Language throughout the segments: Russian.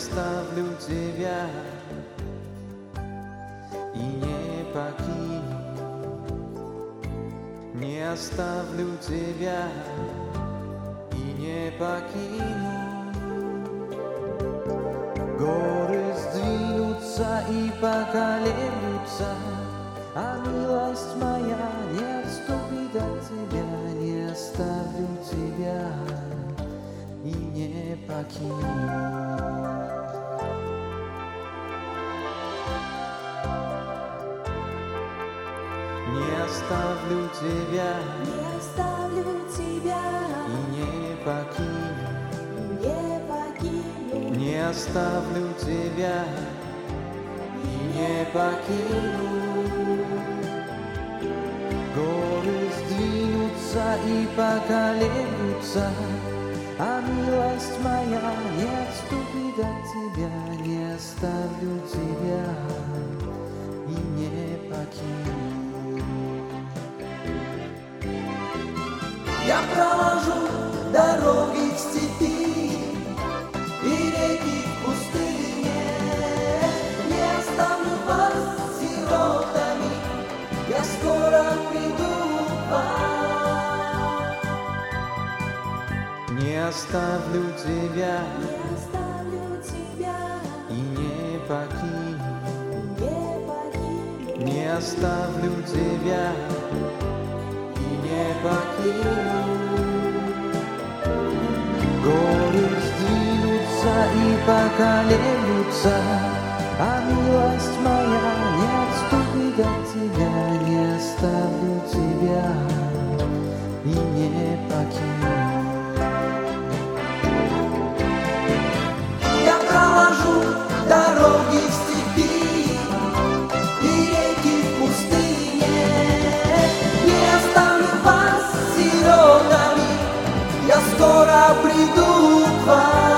оставлю тебя и не покину, не оставлю тебя и не покину. Горы сдвинутся и поколеблются, а милость моя не отступит от тебя. Не оставлю тебя и не покину. Не оставлю тебя и не покину. Не оставлю тебя и не покину. Горы сдвинутся и поколеблются, а милость моя не отступит от тебя. Не оставлю тебя и не покину. Я проложу дороги в степи и реки в пустыне. Не оставлю вас сиротами, я скоро приду к вам. Не оставлю тебя и не покину. Не оставлю тебя и не покину. Горы сдвинутся и поколеблются, а милость моя не отступит от тебя. Не оставлю тебя и не покину. Я проложу дороги в степи и реки в пустыне. Не оставлю вас сиротами, я скоро приду к вам.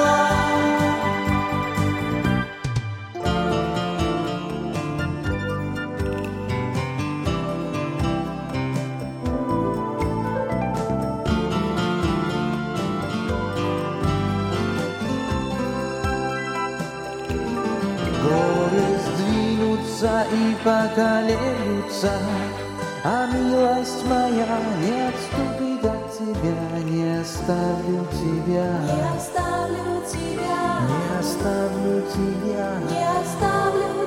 Горы сдвинутся и поколеблются, а милость моя не отступит от тебя. Не оставлю тебя, Не оставлю тебя, не оставлю тебя. не оставлю